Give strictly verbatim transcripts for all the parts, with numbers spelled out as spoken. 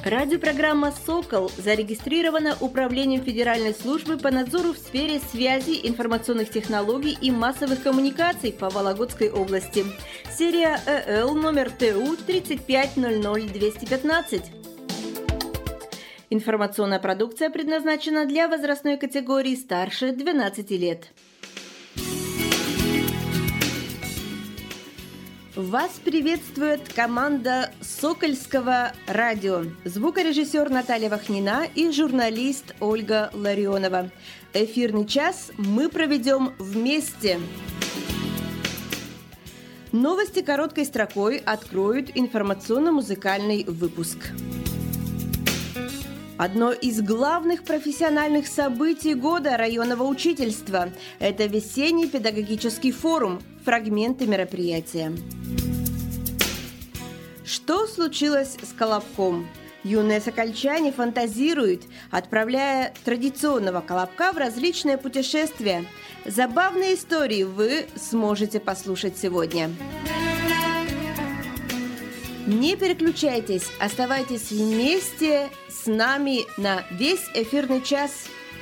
Радиопрограмма «Сокол» зарегистрирована Управлением Федеральной службы по надзору в сфере связи, информационных технологий и массовых коммуникаций по Вологодской области. Серия ЭЛ номер ТУ тридцать пять ноль ноль двести пятнадцать. Информационная продукция предназначена для возрастной категории старше двенадцати лет. Вас приветствует команда Сокольского радио, звукорежиссер Наталья Вахнина и журналист Ольга Ларионова. Эфирный час мы проведем вместе. Новости короткой строкой откроют информационно-музыкальный выпуск. Одно из главных профессиональных событий года районного учительства – это весенний педагогический форум, фрагменты мероприятия. Что случилось с Колобком? Юные сокольчане фантазируют, отправляя традиционного Колобка в различные путешествия. Забавные истории вы сможете послушать сегодня. Не переключайтесь, оставайтесь вместе с нами на весь эфирный час.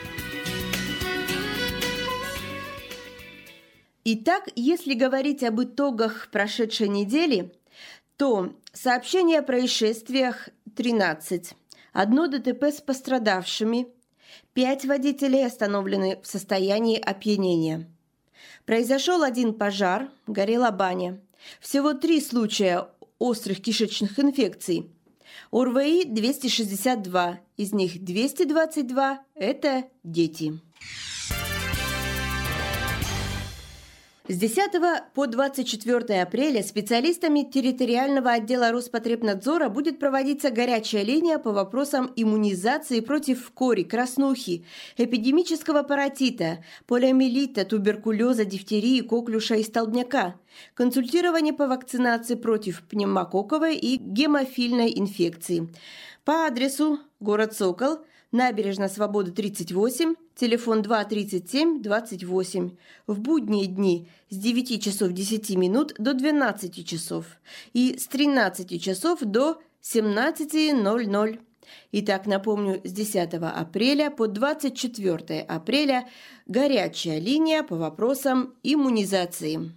Итак, если говорить об итогах прошедшей недели, то сообщения о происшествиях тринадцать, одно ДТП с пострадавшими, пять водителей остановлены в состоянии опьянения. Произошел один пожар, горела баня. Всего три случая острых кишечных инфекций. ОРВИ двести шестьдесят два, из них двести двадцать два – это дети. С десятого по двадцать четвёртое апреля специалистами территориального отдела Роспотребнадзора будет проводиться горячая линия по вопросам иммунизации против кори, краснухи, эпидемического паротита, полиомиелита, туберкулеза, дифтерии, коклюша и столбняка, консультирование по вакцинации против пневмококковой и гемофильной инфекции. По адресу город Сокол, Набережная Свободы, тридцать восемь, телефон два тридцать семь двадцать восемь. В будние дни с девяти часов десяти минут до двенадцати часов и с тринадцати часов до семнадцати ноль ноль. Итак, напомню, с десятого апреля по двадцать четвёртое апреля горячая линия по вопросам иммунизации.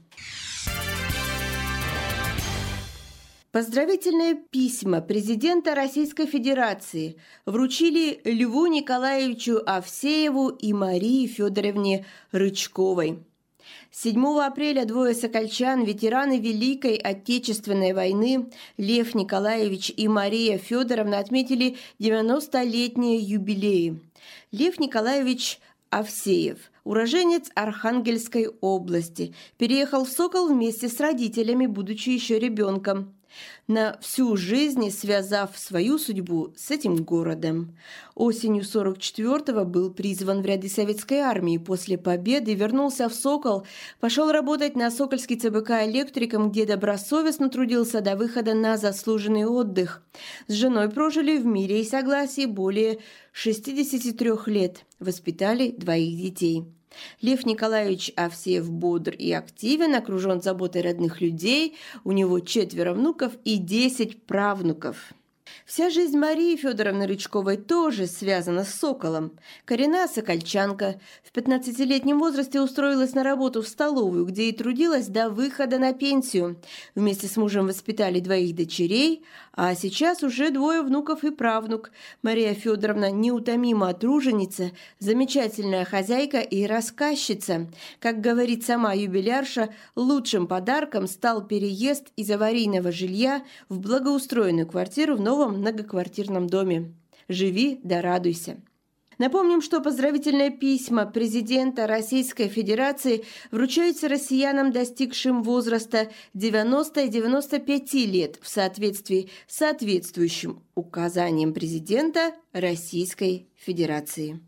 Поздравительные письма президента Российской Федерации вручили Льву Николаевичу Овсееву и Марии Федоровне Рычковой. седьмого апреля двое сокольчан, ветераны Великой Отечественной войны, Лев Николаевич и Мария Федоровна, отметили девяностолетние юбилеи. Лев Николаевич Овсеев, уроженец Архангельской области, переехал в Сокол вместе с родителями, будучи еще ребенком, на всю жизнь связав свою судьбу с этим городом. Осенью сорок четвёртого был призван в ряды советской армии. После победы вернулся в Сокол, пошел работать на Сокольский ЦБК электриком, где добросовестно трудился до выхода на заслуженный отдых. С женой прожили в мире и согласии более шестидесяти трёх лет, воспитали двоих детей. Лев Николаевич Овсеев бодр и активен, окружен заботой родных людей, у него четверо внуков и десять правнуков. Вся жизнь Марии Федоровны Рычковой тоже связана с Соколом. Коренная сокольчанка, в пятнадцатилетнем возрасте устроилась на работу в столовую, где и трудилась до выхода на пенсию. Вместе с мужем воспитали двоих дочерей, а сейчас уже двое внуков и правнук. Мария Федоровна неутомимая труженица, замечательная хозяйка и рассказчица. Как говорит сама юбилярша, лучшим подарком стал переезд из аварийного жилья в благоустроенную квартиру в новом многоквартирном доме. Живи да радуйся. Напомним, что поздравительные письма президента Российской Федерации вручаются россиянам, достигшим возраста девяноста и девяноста пяти лет, в соответствии с соответствующим указанием президента Российской Федерации.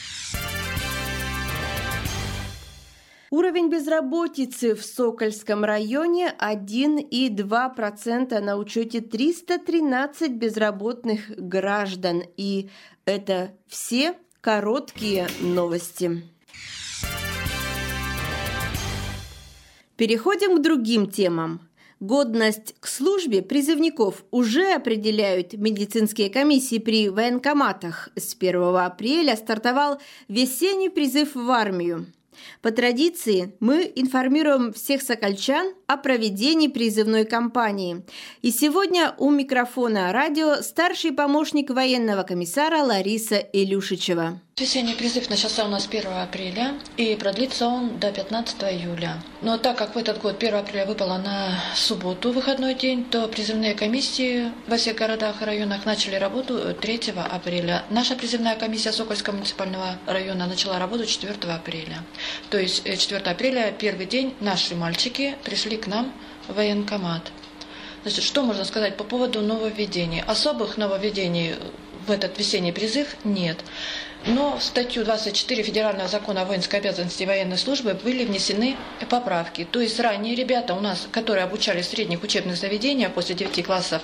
Уровень безработицы в Сокольском районе один и два десятых процента, на учете триста тринадцать безработных граждан. И это все короткие новости. Переходим к другим темам. Годность к службе призывников уже определяют медицинские комиссии при военкоматах. С первого апреля стартовал весенний призыв в армию. По традиции мы информируем всех сокольчан о проведении призывной кампании. И сегодня у микрофона радио старший помощник военного комиссара Лариса Илюшичева. Весенний призыв начался у нас первого апреля и продлится он до пятнадцатого июля. Но так как в этот год первого апреля выпало на субботу, выходной день, то призывные комиссии во всех городах и районах начали работу третьего апреля. Наша призывная комиссия Сокольского муниципального района начала работу четвёртого апреля. То есть четвёртого апреля, первый день, наши мальчики пришли к нам в военкомат. Значит, что можно сказать по поводу нововведений? Особых нововведений в этот весенний призыв нет. Но в статью двадцать четыре Федерального закона о воинской обязанности и военной службы были внесены поправки. То есть ранее ребята у нас, которые обучались в средних учебных заведениях после девяти классов,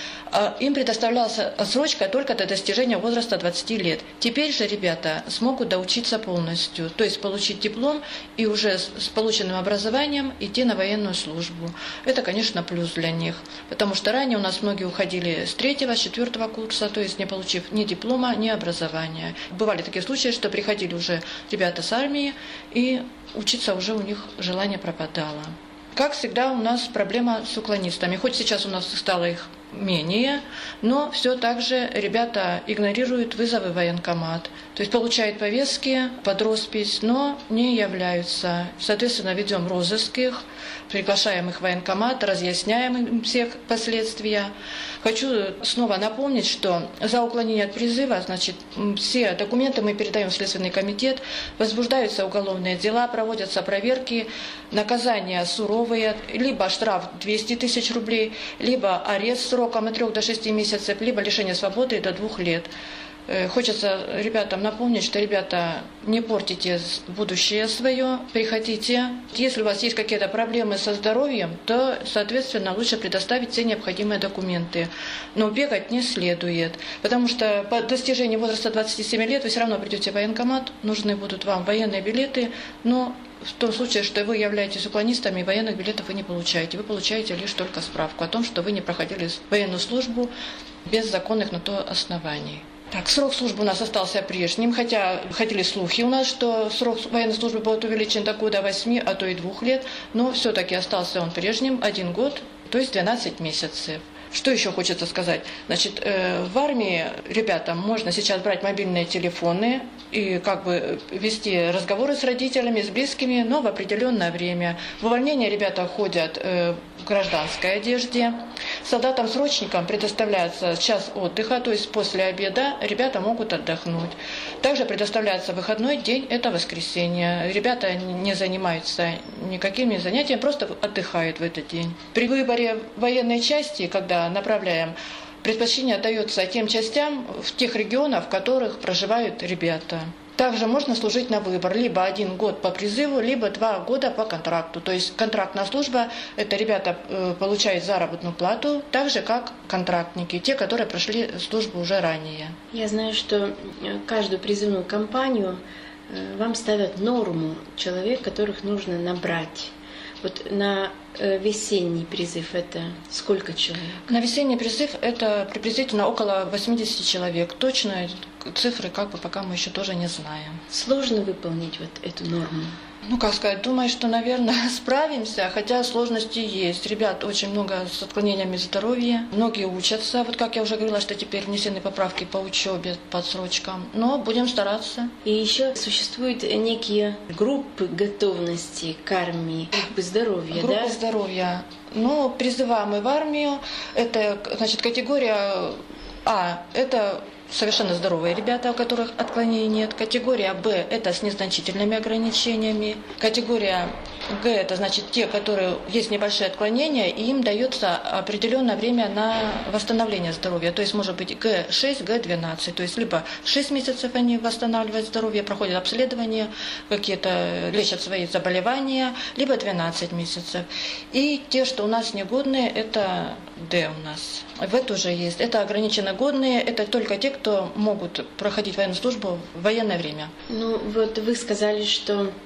им предоставлялась отсрочка только до достижения возраста двадцати лет. Теперь же ребята смогут доучиться полностью, то есть получить диплом и уже с полученным образованием идти на военную службу. Это, конечно, плюс для них, потому что ранее у нас многие уходили с третьего, с четвертого курса, то есть не получив ни диплома, ни образования. Бывали такие случаи, что приходили уже ребята с армии, и учиться уже у них желание пропадало. Как всегда, у нас проблема с уклонистами. Хоть сейчас у нас стало их менее, но все так же ребята игнорируют вызовы в военкомат. То есть получают повестки под роспись, но не являются. Соответственно, ведем розыск их, приглашаем их в военкомат, разъясняем им всех последствия. Хочу снова напомнить, что за уклонение от призыва, значит, все документы мы передаем в Следственный комитет, возбуждаются уголовные дела, проводятся проверки, наказания суровые, либо штраф двести тысяч рублей, либо арест сроком от трёх до шести месяцев, либо лишение свободы до двух лет. Хочется ребятам напомнить, что, ребята, не портите будущее свое, приходите. Если у вас есть какие-то проблемы со здоровьем, то, соответственно, лучше предоставить все необходимые документы. Но бегать не следует, потому что по достижении возраста двадцати семи лет вы все равно придете в военкомат, нужны будут вам военные билеты, но в том случае, что вы являетесь уклонистами, военных билетов вы не получаете. Вы получаете лишь только справку о том, что вы не проходили военную службу без законных на то оснований. Так, срок службы у нас остался прежним, хотя ходили слухи у нас, что срок военной службы будет увеличен до года восьми, а то и двух лет, но все-таки остался он прежним, один год, то есть двенадцать месяцев. Что еще хочется сказать? Значит, э, в армии ребятам можно сейчас брать мобильные телефоны и как бы вести разговоры с родителями, с близкими, но в определенное время. В увольнение ребята ходят э, в гражданской одежде. Солдатам-срочникам предоставляется час отдыха, то есть после обеда ребята могут отдохнуть. Также предоставляется выходной день, это воскресенье. Ребята не занимаются никакими занятиями, просто отдыхают в этот день. При выборе военной части, когда направляем, предпочтение отдается тем частям в тех регионах, в которых проживают ребята. Также можно служить на выбор, либо один год по призыву, либо два года по контракту. То есть контрактная служба, это ребята э, получают заработную плату, так же как контрактники, те, которые прошли службу уже ранее. Я знаю, что каждую призывную кампанию э, вам ставят норму человек, которых нужно набрать. Вот на э, весенний призыв это сколько человек? На весенний призыв это приблизительно около восьмидесяти человек. Точно цифры как бы пока мы еще тоже не знаем. Сложно выполнить вот эту норму? Ну, как сказать, думаю, что, наверное, справимся, хотя сложности есть. Ребят очень много с отклонениями здоровья, многие учатся. Вот как я уже говорила, что теперь внесены поправки по учебе, по отсрочкам. Но будем стараться. И еще существуют некие группы готовности к армии, группы здоровья, Группы да? здоровья. Ну, призываем мы в армию. Это, значит, категория А, это совершенно здоровые ребята, у которых отклонений нет. Категория Б – это с незначительными ограничениями. Категория Г – это значит те, которые есть небольшие отклонения, и им дается определенное время на восстановление здоровья. То есть может быть Г шесть, Г двенадцать. То есть либо шесть месяцев они восстанавливают здоровье, проходят обследование, какие-то лечат свои заболевания, либо двенадцать месяцев. И те, что у нас негодные, это Д у нас. В это уже есть. Это ограниченно годные, это только те, кто могут проходить военную службу в военное время. Ну вот вы сказали, что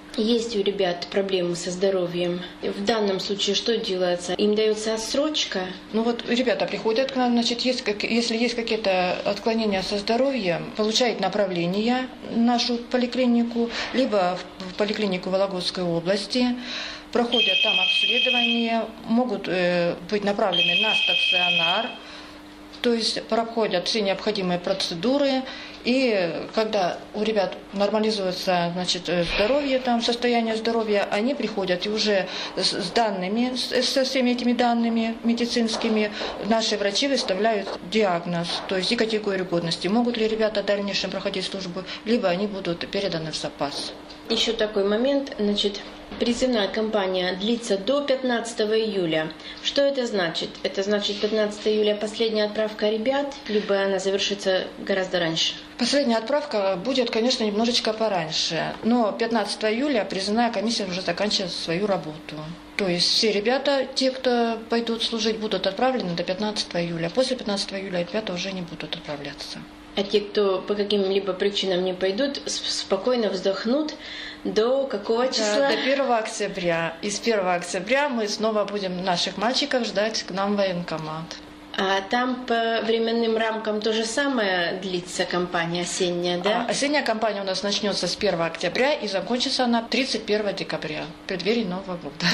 есть у ребят проблемы со здоровьем, в данном случае что делается? Им дается отсрочка? Ну вот ребята приходят к нам, значит, есть, как, если есть какие-то отклонения со здоровьем, получают направление в нашу поликлинику, либо в поликлинику Вологодской области, проходят там обследование, могут э, быть направлены на стационар, то есть проходят все необходимые процедуры, и когда у ребят нормализуется, значит, здоровье, там, состояние здоровья, они приходят и уже с, с данными, с, со всеми этими данными медицинскими, наши врачи выставляют диагноз, то есть и категорию годности. Могут ли ребята в дальнейшем проходить службу, либо они будут переданы в запас. Еще такой момент, значит, призывная кампания длится до пятнадцатого июля. Что это значит? Это значит пятнадцатого июля последняя отправка ребят, либо она завершится гораздо раньше? Последняя отправка будет, конечно, немножечко пораньше, но пятнадцатого июля призывная комиссия уже заканчивает свою работу. То есть все ребята, те, кто пойдут служить, будут отправлены до пятнадцатого июля. После пятнадцатого июля ребята уже не будут отправляться. А те, кто по каким-либо причинам не пойдут, спокойно вздохнут до какого числа? Да, до первого октября. И с первого октября мы снова будем наших мальчиков ждать к нам в военкомат. А там по временным рамкам то же самое длится кампания осенняя, да? А, осенняя кампания у нас начнется с первого октября и закончится она тридцать первого декабря, в преддверии Нового года.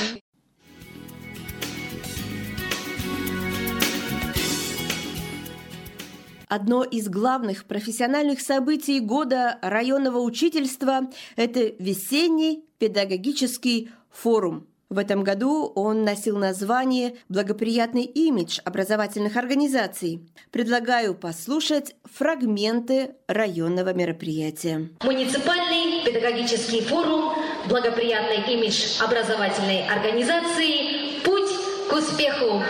Одно из главных профессиональных событий года районного учительства – это весенний педагогический форум. В этом году он носил название «Благоприятный имидж образовательных организаций». Предлагаю послушать фрагменты районного мероприятия. Муниципальный педагогический форум «Благоприятный имидж образовательной организации. Путь к успеху».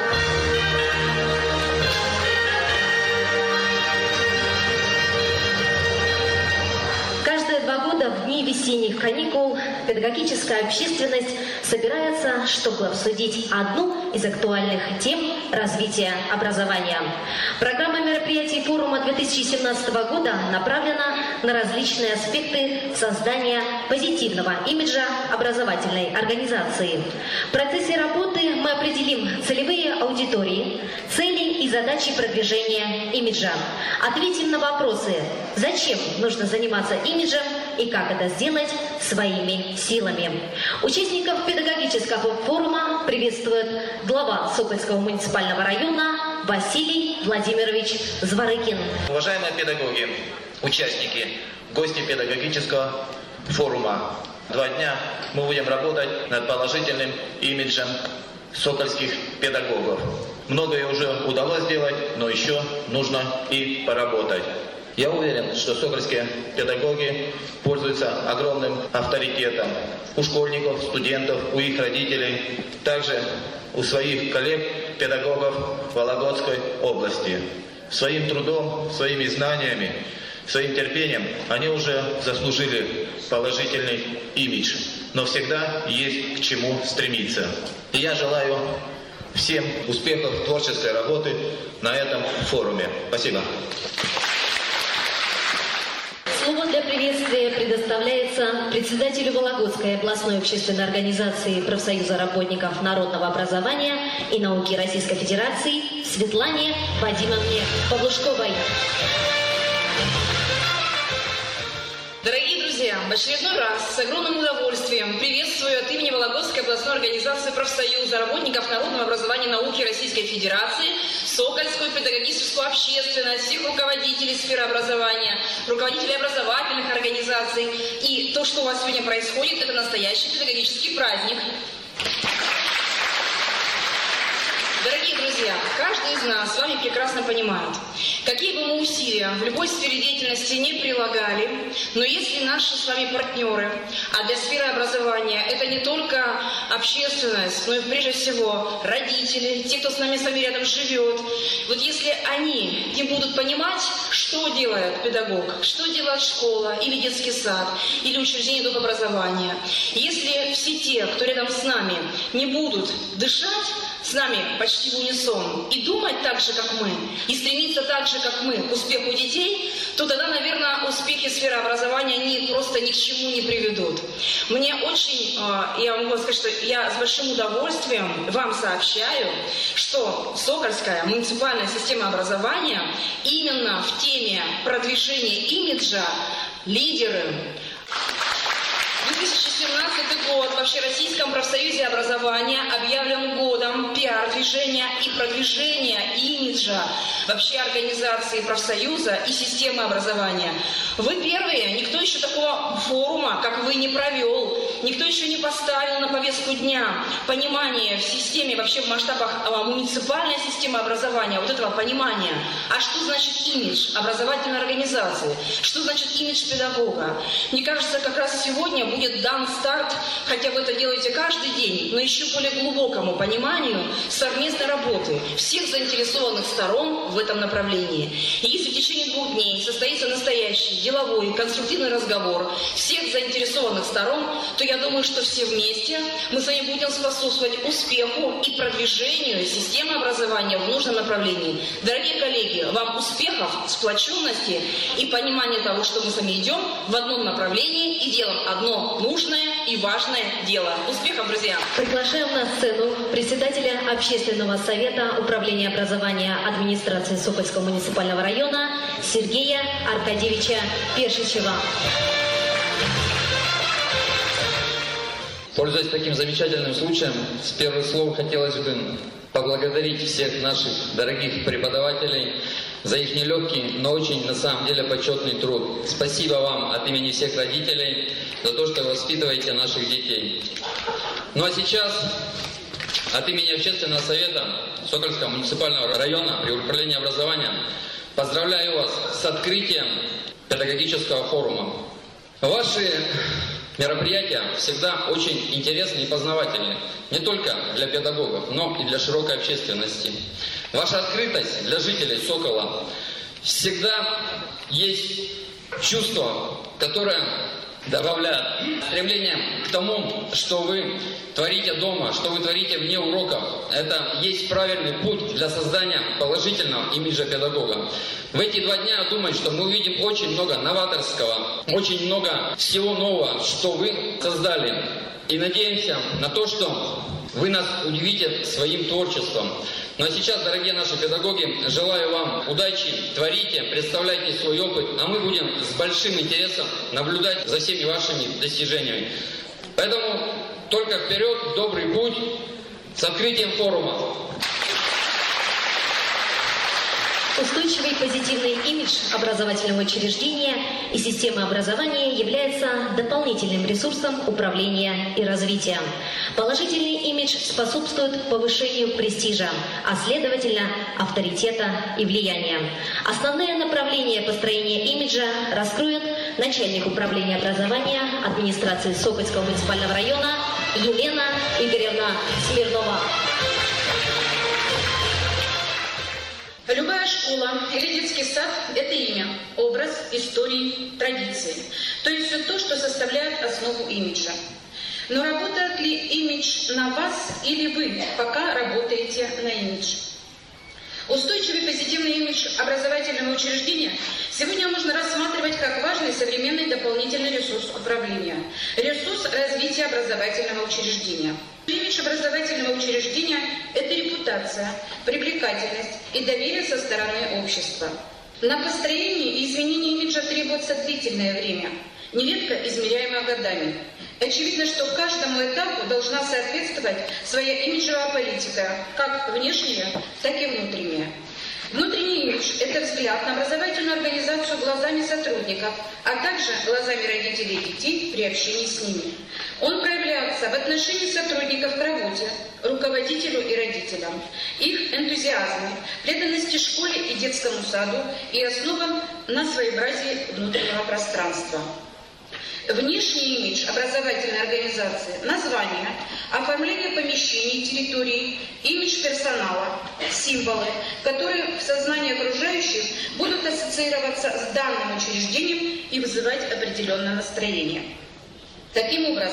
Два года в дни весенних каникул педагогическая общественность собирается, чтобы обсудить одну из актуальных тем развития образования. Программа мероприятий форума две тысячи семнадцатого года направлена на различные аспекты создания позитивного имиджа образовательной организации. В процессе работы мы определим целевые аудитории, цели и задачи продвижения имиджа. Ответим на вопросы, зачем нужно заниматься имиджем и как это сделать своими силами. Участников педагогического форума приветствует глава Сокольского муниципального района Василий Владимирович Зворыкин. Уважаемые педагоги, участники, гости педагогического форума, два дня мы будем работать над положительным имиджем сокольских педагогов. Многое уже удалось сделать, но еще нужно и поработать. Я уверен, что сокольские педагоги пользуются огромным авторитетом у школьников, студентов, у их родителей, также у своих коллег-педагогов Вологодской области. Своим трудом, своими знаниями, своим терпением они уже заслужили положительный имидж. Но всегда есть к чему стремиться. И я желаю всем успехов творческой работы на этом форуме. Спасибо. Слово для приветствия предоставляется председателю Вологодской областной общественной организации профсоюза работников народного образования и науки Российской Федерации Светлане Вадимовне Павлушковой. Дорогие друзья, в очередной раз с огромным удовольствием приветствую от имени Вологодской областной организации профсоюза работников народного образования и науки Российской Федерации Сокольскую педагогическую общественность, всех руководителей сферы образования, руководителей образовательных организаций. И то, что у вас сегодня происходит, это настоящий педагогический праздник. Дорогие друзья, каждый из нас с вами прекрасно понимает, какие бы мы усилия в любой сфере деятельности не прилагали, но если наши с вами партнеры, а для сферы образования это не только общественность, но и прежде всего родители, те, кто с нами с вами рядом живет, вот если они не будут понимать, что делает педагог, что делает школа или детский сад, или учреждение доп. Образования, если все те, кто рядом с нами, не будут дышать с нами почти в унисон и думать так же, как мы, и стремиться так же, как мы, к успеху детей, то тогда, наверное, успехи сферы образования не, просто ни к чему не приведут. Мне очень, я могу сказать, что я с большим удовольствием вам сообщаю, что Сокольская муниципальная система образования именно в теме продвижения имиджа лидеры. две тысячи семнадцатый год в Общероссийском профсоюзе образования объявлен годом пиар-движения и продвижения имиджа вообще организации профсоюза и системы образования. Вы первые, никто еще такого форума, как вы, не провел, никто еще не поставил на повестку дня понимание в системе, вообще в масштабах муниципальной системы образования, вот этого понимания. А что значит имидж образовательной организации? Что значит имидж педагога? Мне кажется, как раз сегодня будет дан старт, хотя вы это делаете каждый день, но еще более глубокому пониманию совместной работы всех заинтересованных сторон в этом направлении. И если в течение двух дней состоится настоящий деловой конструктивный разговор всех заинтересованных сторон, то я думаю, что все вместе мы с вами будем способствовать успеху и продвижению системы образования в нужном направлении. Дорогие коллеги, вам успехов, сплоченности и понимания того, что мы с вами идем в одном направлении и делаем одно нужное и важное дело. Успехов, друзья! Приглашаем на сцену председателя Общественного совета управления образования администрации Сокольского муниципального района Сергея Аркадьевича Пешичева. Пользуясь таким замечательным случаем, с первых слов хотелось бы поблагодарить всех наших дорогих преподавателей за их нелегкий, но очень, на самом деле, почетный труд. Спасибо вам от имени всех родителей за то, что вы воспитываете наших детей. Ну а сейчас от имени Общественного совета Сокольского муниципального района при управлении образования поздравляю вас с открытием педагогического форума. Ваши мероприятия всегда очень интересны и познавательны, не только для педагогов, но и для широкой общественности. Ваша открытость для жителей Сокола всегда есть чувство, которое добавляет стремление к тому, что вы творите дома, что вы творите вне уроков. Это есть правильный путь для создания положительного имиджа педагога. В эти два дня, я думаю, что мы увидим очень много новаторского, очень много всего нового, что вы создали. И надеемся на то, что вы нас удивите своим творчеством. Ну а сейчас, дорогие наши педагоги, желаю вам удачи, творите, представляйте свой опыт, а мы будем с большим интересом наблюдать за всеми вашими достижениями. Поэтому только вперед, в добрый путь, с открытием форума. Устойчивый позитивный имидж образовательного учреждения и системы образования является дополнительным ресурсом управления и развития. Положительный имидж способствует повышению престижа, а следовательно авторитета и влияния. Основные направления построения имиджа раскроет начальник управления образования администрации Сокольского муниципального района Елена Игоревна Смирнова. Любая школа или детский сад – это имя, образ, истории, традиции. То есть все то, что составляет основу имиджа. Но работает ли имидж на вас или вы пока работаете на имидж? Устойчивый позитивный имидж образовательного учреждения сегодня можно рассматривать как важный современный дополнительный ресурс управления, ресурс развития образовательного учреждения. Имидж образовательного учреждения – это репутация, привлекательность и доверие со стороны общества. На построение и изменение имиджа требуется длительное время, нередко измеряемое годами. Очевидно, что каждому этапу должна соответствовать своя имиджевая политика, как внешняя, так и внутренняя. Внутренний имидж – это взгляд на образовательную организацию глазами сотрудников, а также глазами родителей и детей при общении с ними. Он проявляется в отношении сотрудников к работе, руководителю и родителям, их энтузиазме, преданности школе и детскому саду и основан на своеобразии внутреннего пространства. Внешний имидж образовательной организации, название, оформление помещений и территорий, имидж персонала, символы, которые в сознании окружающих будут ассоциироваться с данным учреждением и вызывать определенное настроение. Таким образом,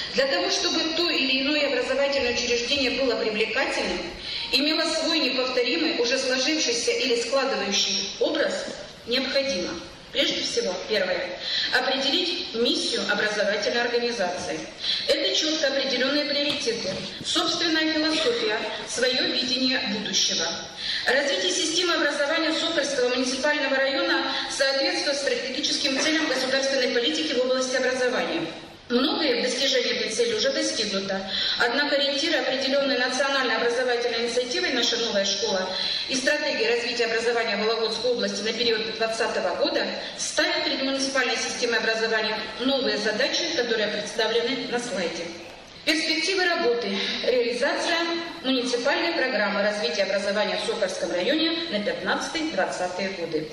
Для того, чтобы то или иное образовательное учреждение было привлекательным, имело свой неповторимый, уже сложившийся или складывающий образ, необходимо, прежде всего, первое, определить миссию образовательной организации. Это четко определенные приоритеты, собственная философия, свое видение будущего. Развитие системы образования Сокольского муниципального района соответствует стратегическим целям государственной политики в области образования. Многое в достижении этой цели уже достигнуто, однако ориентиры, определенные национальной образовательной инициативой «Наша новая школа» и стратегии развития образования в Вологодской области на период двадцатого года ставят перед муниципальной системой образования новые задачи, которые представлены на слайде. Перспективы работы. Реализация муниципальной программы развития образования в Сокольском районе на пятнадцатый-двадцатые годы.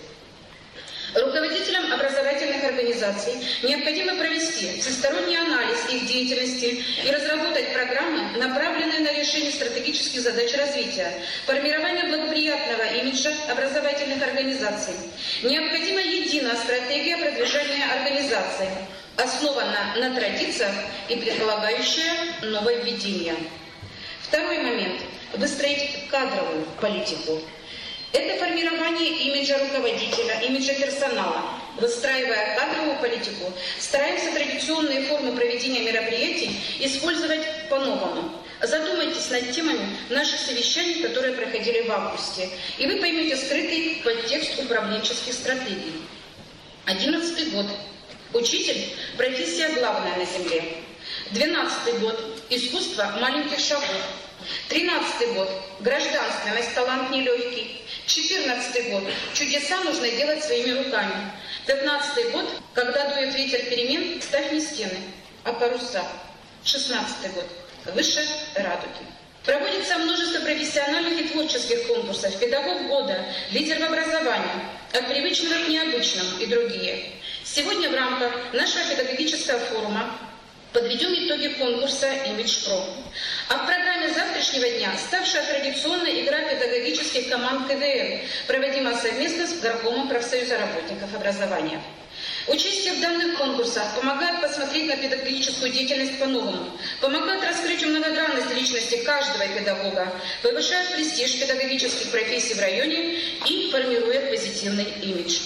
Руководителям образовательных организаций необходимо провести всесторонний анализ их деятельности и разработать программы, направленные на решение стратегических задач развития, формирование благоприятного имиджа образовательных организаций. Необходима единая стратегия продвижения организаций, основана на традициях и предполагающая нововведения. Второй момент – выстроить кадровую политику. Это формирование имиджа руководителя, имиджа персонала. Выстраивая кадровую политику, стараемся традиционные формы проведения мероприятий использовать по-новому. Задумайтесь над темами наших совещаний, которые проходили в августе, и вы поймете скрытый подтекст управленческих стратегий. Одиннадцатый год. Учитель – профессия главная на земле. Двенадцатый год. Искусство маленьких шагов. Тринадцатый год. Гражданственность, талант нелегкий. Четырнадцатый год. Чудеса нужно делать своими руками. Пятнадцатый год. Когда дует ветер перемен, ставь не стены, а паруса. Шестнадцатый год. Выше радуги. Проводится множество профессиональных и творческих конкурсов. Педагог года, лидер в образовании, от привычного к необычному и другие. Сегодня в рамках нашего педагогического форума подведем итоги конкурса «Имидж Про». А в программе завтрашнего дня ставшая традиционной игра педагогических команд ка дэ эн, проводимая совместно с Горкомом профсоюза работников образования. Участие в данных конкурсах помогает посмотреть на педагогическую деятельность по-новому, помогает раскрыть многогранность личности каждого педагога, повышает престиж педагогических профессий в районе и формирует позитивный имидж.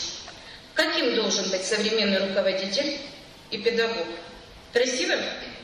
Каким должен быть современный руководитель и педагог? Красивым?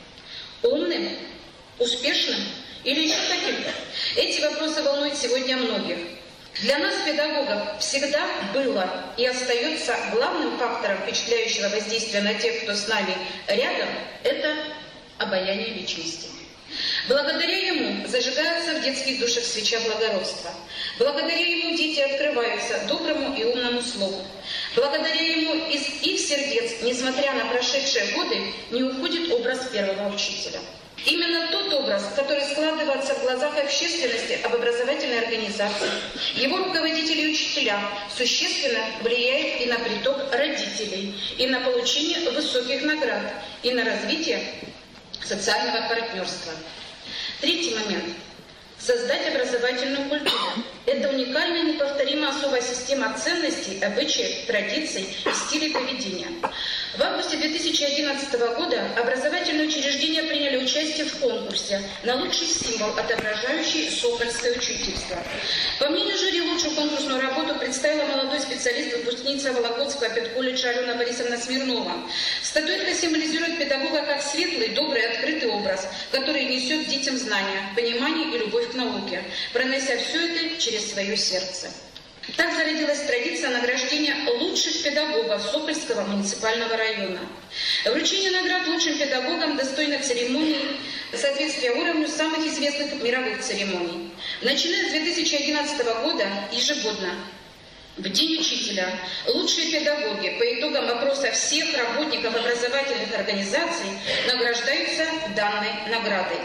Умным? Успешным? Или еще каким-то? Эти вопросы волнуют сегодня многих. Для нас, педагогов, всегда было и остается главным фактором впечатляющего воздействия на тех, кто с нами рядом, это обаяние личности. Благодаря ему зажигаются в детских душах свеча благородства. Благодаря ему дети открываются доброму и умному слову. Благодаря ему из их сердец, несмотря на прошедшие годы, не уходит образ первого учителя. Именно тот образ, который складывается в глазах общественности об образовательной организации, его руководители и учителя, существенно влияет и на приток родителей, и на получение высоких наград, и на развитие социального партнерства. Третий момент. Создать образовательную культуру. Это уникальная и неповторимая особая система ценностей, обычаев, традиций и стилей поведения. В августе две тысячи одиннадцатого года образовательные учреждения приняли участие в конкурсе на лучший символ, отображающий сокольское учительство. По мнению жюри, лучшую конкурсную работу представила молодой специалист, выпускница Вологодского педколледжа Алена Борисовна Смирнова. Статуэтка символизирует педагога как светлый, добрый, открытый образ, который несет детям знания, понимание и любовь к науке, пронося все это через свое сердце. Так зародилась традиция награждения лучших педагогов Сокольского муниципального района. Вручение наград лучшим педагогам достойно церемонии соответствия уровню самых известных мировых церемоний. Начиная с две тысячи одиннадцатого года ежегодно в День учителя лучшие педагоги по итогам опроса всех работников образовательных организаций награждаются данной наградой.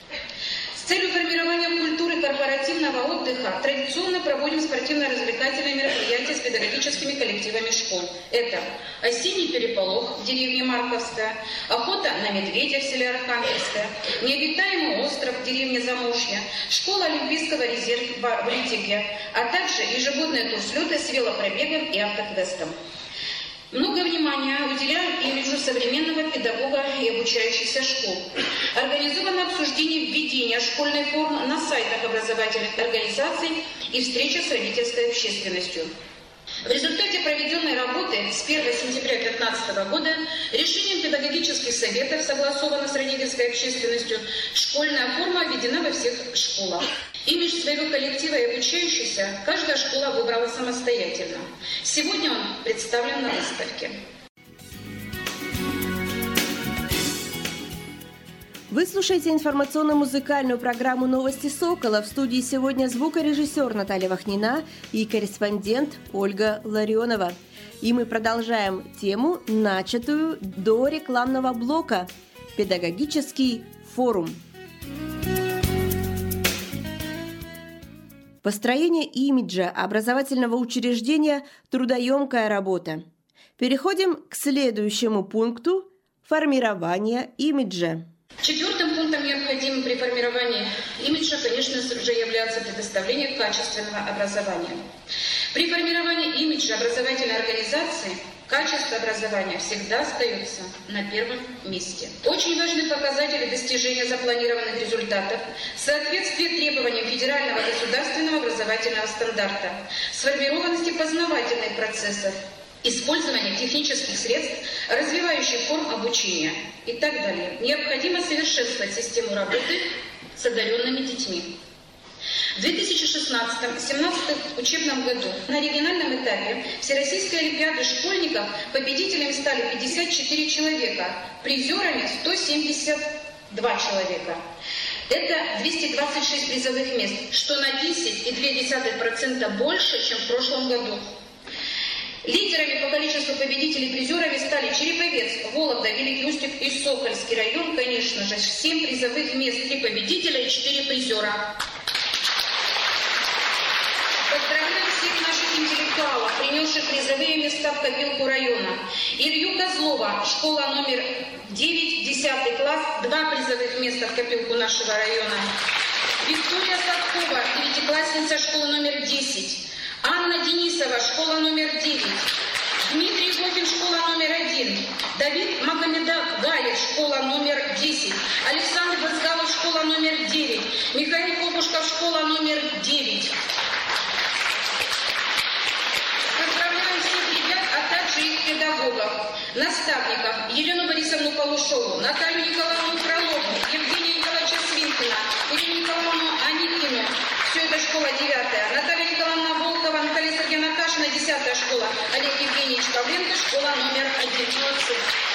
С целью формирования культуры корпоративного отдыха традиционно проводим спортивно-развлекательные мероприятия с педагогическими коллективами школ. Это осенний переполох в деревне Марковская, охота на медведя в селе Архангельское, необитаемый остров в деревне Замушье, школа Олимпийского резерва в Литиге, а также ежегодные турслеты с велопробегом и автоквестом. Много внимания уделяют имиджу современного педагога и обучающихся школ. Организовано обсуждение введения школьной формы на сайтах образовательных организаций и встреча с родительской общественностью. В результате проведенной работы с первого сентября две тысячи пятнадцатого года решением педагогических советов, согласованно с родительской общественностью, школьная форма введена во всех школах. Имидж своего коллектива и обучающихся каждая школа выбрала самостоятельно. Сегодня он представлен на выставке. Вы слушаете информационно-музыкальную программу «Новости Сокола». В студии сегодня звукорежиссер Наталья Вахнина и корреспондент Ольга Ларионова. И мы продолжаем тему, начатую до рекламного блока «Педагогический форум». Построение имиджа образовательного учреждения – трудоемкая работа. Переходим к следующему пункту – формирование имиджа. Четвертым пунктом, необходимым при формировании имиджа, конечно же, является предоставление качественного образования. При формировании имиджа образовательной организации качество образования всегда остается на первом месте. Очень важны показатели достижения запланированных результатов, соответствие требованиям федерального государственного образовательного стандарта, сформированности познавательных процессов, использование технических средств, развивающих форм обучения и так далее. Необходимо совершенствовать систему работы с одаренными детьми. В две тысячи шестнадцатом — две тысячи семнадцатом учебном году на региональном этапе Всероссийской олимпиады школьников победителями стали пятьдесят четыре человека, призерами сто семьдесят два человека. Это двести двадцать шесть призовых мест, что на десять целых две десятых процента больше, чем в прошлом году. Лидерами по количеству победителей и призерами стали Череповец, Вологда, Великий Устюг и Сокольский район, конечно же. семь призовых мест, три победителя и четыре призера. Поздравляю всех наших интеллектуалов, принесших призовые места в копилку района. Илью Козлова, школа номер девять, десятый класс, два призовых места в копилку нашего района. Виктория Садкова, девятиклассница школы номер десять. Анна Денисова, школа номер девять. Дмитрий Гофин, школа номер один. Давид Магомедагаев, школа номер десять. Александр Базгалов, школа номер девять. Михаил Кобушков, школа номер девять. Поздравляю всех ребят, а также их педагогов, наставников, Елену Борисовну Полушову, Наталью Николаевну Фролову, Евгения Николаевича Свинкина, Ирину Николаевну Аникину. Все это школа девятая. Наталья Николаевна Волкова, Наталья Сергеевна Кашина, десятая школа. Олег Евгеньевич Павленко, школа номер один. Молодцы.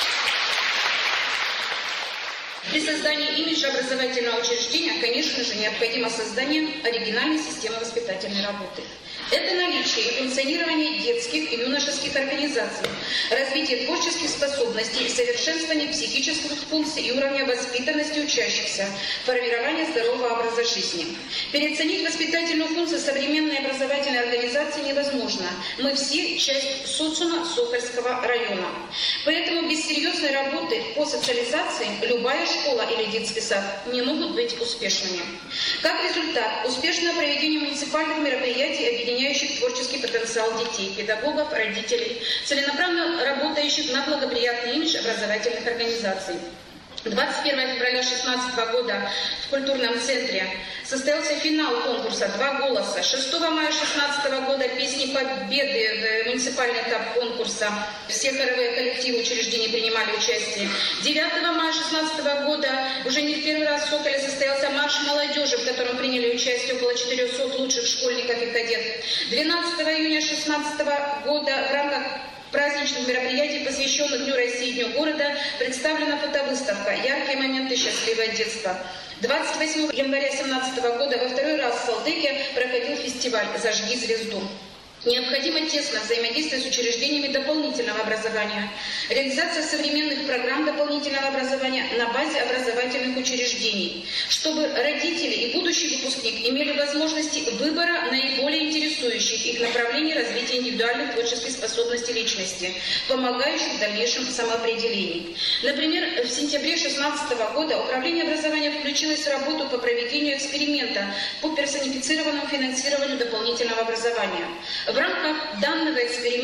При создании имиджа образовательного учреждения, конечно же, необходимо создание оригинальной системы воспитательной работы. Это наличие и функционирование детских и юношеских организаций, развитие творческих способностей, совершенствование психических функций и уровня воспитанности учащихся, формирование здорового образа жизни. Переоценить воспитательную функцию современной образовательной организации невозможно. Мы все часть социума Сокольского района. Поэтому без серьезной работы по социализации любая школа или детский сад не могут быть успешными. Как результат, успешное проведение муниципальных мероприятий, объединяющих творческий потенциал детей, педагогов, родителей, целенаправленно работающих на благоприятный имидж образовательных организаций. двадцать первого февраля две тысячи шестнадцатого года в культурном центре состоялся финал конкурса «Два голоса». шестого мая две тысячи шестнадцатого года «Песни Победы» в муниципальный этап конкурса. Все хоровые коллективы учреждений принимали участие. девятого мая две тысячи шестнадцатого года уже не в первый раз в Соколе состоялся марш молодежи, в котором приняли участие около четырехсот лучших школьников и кадет. двенадцатого июня две тысячи шестнадцатого года в рамках праздничных мероприятий, посвященных Дню России и Дню города, представлена фотовыставка «Яркие моменты счастливого детства». двадцать восьмого января две тысячи семнадцатого года во второй раз в Салтыке проходил фестиваль «Зажги звезду». Необходимо тесно взаимодействовать с учреждениями дополнительного образования. Реализация современных программ дополнительного образования на базе образовательных учреждений, чтобы родители и будущий выпускник имели возможности выбора наиболее интересующих их направлений развития индивидуальных творческих способностей личности, помогающих в дальнейшем самоопределении. Например, в сентябре две тысячи шестнадцатого года Управление образования включилось в работу по проведению эксперимента по персонифицированному финансированию дополнительного образования. В рамках данного эксперимента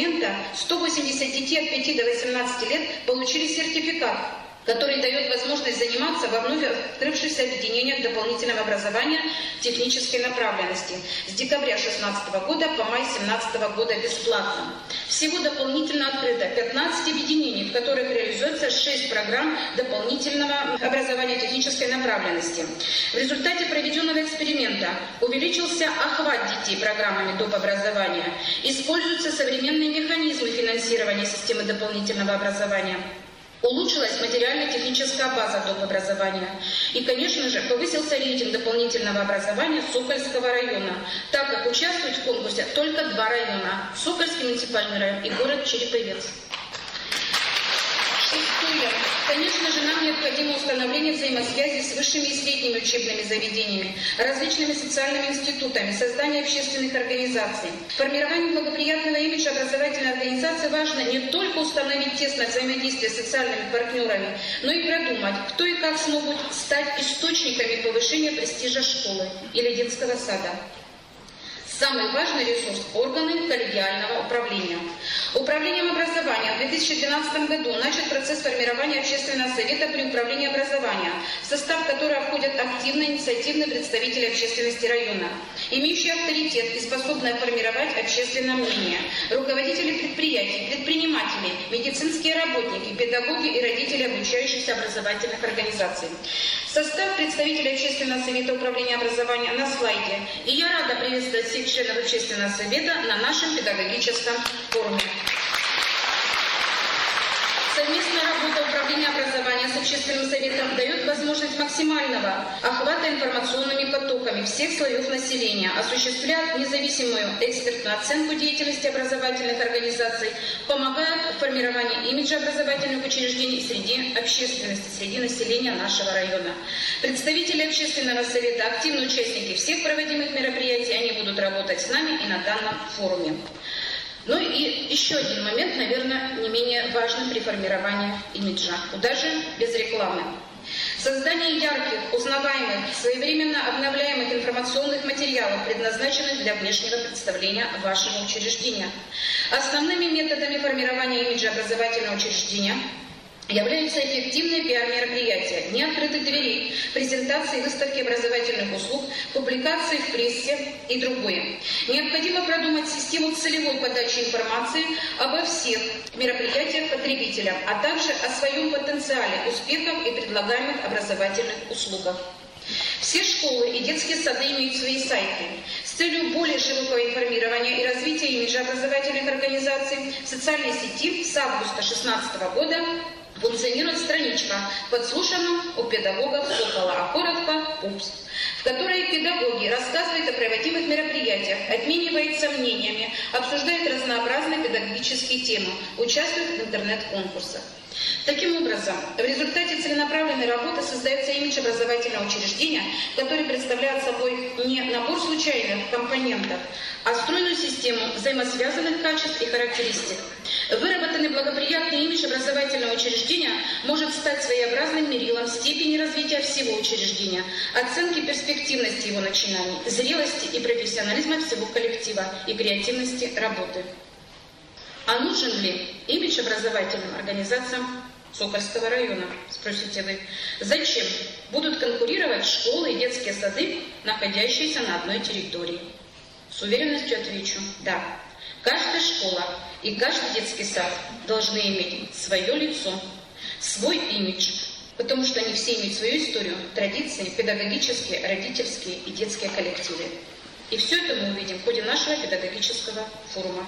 эксперимента сто восемьдесят детей от пяти до восемнадцати лет получили сертификат, который дает возможность заниматься во вновь открывшихся объединениях дополнительного образования технической направленности с декабря две тысячи шестнадцатого года по май две тысячи семнадцатого года бесплатно. Всего дополнительно открыто пятнадцать объединений, в которых реализуется шесть программ дополнительного образования технической направленности. В результате проведенного эксперимента увеличился охват детей программами доп. Образования, используются современные механизмы финансирования системы дополнительного образования. Улучшилась материально-техническая база доп. Образования. И, конечно же, повысился рейтинг дополнительного образования Сокольского района, так как участвуют в конкурсе только два района – Сокольский муниципальный район и город Череповец. Шестое. Конечно же, нам необходимо установление взаимосвязи с высшими и средними учебными заведениями, различными социальными институтами, создание общественных организаций. Формирование благоприятного имиджа образовательной организации важно не только установить тесное взаимодействие с социальными партнерами, но и продумать, кто и как смогут стать источниками повышения престижа школы или детского сада. Самый важный ресурс – органы коллегиального управления. Управлением образования в две тысячи двенадцатом году начат процесс формирования общественного совета при управлении образования, в состав которого входят активные инициативные представители общественности района, имеющие авторитет и способные формировать общественное мнение, руководители предприятий, предприниматели, медицинские работники, педагоги и родители обучающихся образовательных организаций. Состав представителей общественного совета управления образования на слайде. И я рада приветствовать всех членов общественного совета на нашем педагогическом форуме. Совместная работа управления образования с общественным советом дает возможность максимального охвата информационными потоками всех слоев населения, осуществляет независимую экспертную оценку деятельности образовательных организаций, помогает в формировании имиджа образовательных учреждений среди общественности, среди населения нашего района. Представители общественного совета, активные участники всех проводимых мероприятий, они будут работать с нами и на данном форуме. Ну и еще один момент, наверное, не менее важный при формировании имиджа. Куда же без рекламы? Создание ярких, узнаваемых, своевременно обновляемых информационных материалов, предназначенных для внешнего представления вашего учреждения. Основными методами формирования имиджа образовательного учреждения являются эффективные пиар-мероприятия, дни открытых дверей, презентации и выставки образовательных услуг, публикации в прессе и другое. Необходимо продумать систему целевой подачи информации обо всех мероприятиях потребителям, а также о своем потенциале, успехах и предлагаемых образовательных услугах. Все школы и детские сады имеют свои сайты. С целью более широкого информирования и развития имиджа образовательных организаций в социальной сети с августа две тысячи шестнадцатого года функционирует страничка «Подслушано у педагогов Сокола», а коротко «ПУПС», в которой педагоги рассказывают о проводимых мероприятиях, обмениваются мнениями, обсуждают разнообразные педагогические темы, участвуют в интернет-конкурсах. Таким образом, в результате целенаправленной работы создается имидж образовательного учреждения, который представляет собой не набор случайных компонентов, а стройную систему взаимосвязанных качеств и характеристик. Выработанный благоприятный имидж образовательного учреждения может стать своеобразным мерилом степени развития всего учреждения, оценки перспективности его начинаний, зрелости и профессионализма всего коллектива и креативности работы. А нужен ли имидж образовательным организациям Сокольского района, спросите вы? Зачем будут конкурировать школы и детские сады, находящиеся на одной территории? С уверенностью отвечу – да. Каждая школа и каждый детский сад должны иметь свое лицо, свой имидж, потому что они все имеют свою историю, традиции, педагогические, родительские и детские коллективы. И все это мы увидим в ходе нашего педагогического форума.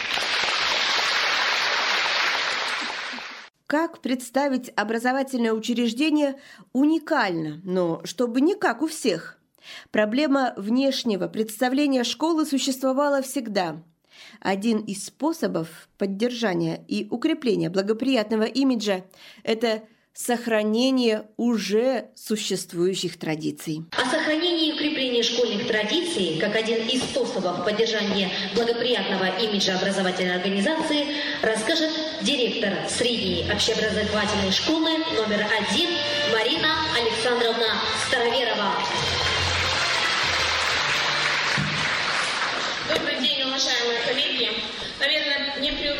Как представить образовательное учреждение уникально, но чтобы не как у всех? Проблема внешнего представления школы существовала всегда. Один из способов поддержания и укрепления благоприятного имиджа – это сохранение уже существующих традиций. О сохранении и укреплении школьных традиций, как один из способов поддержания благоприятного имиджа образовательной организации, расскажет директор средней общеобразовательной школы номер один Марина Александровна Староверова. Добрый день, уважаемые коллеги. Наверное, не преувеличивая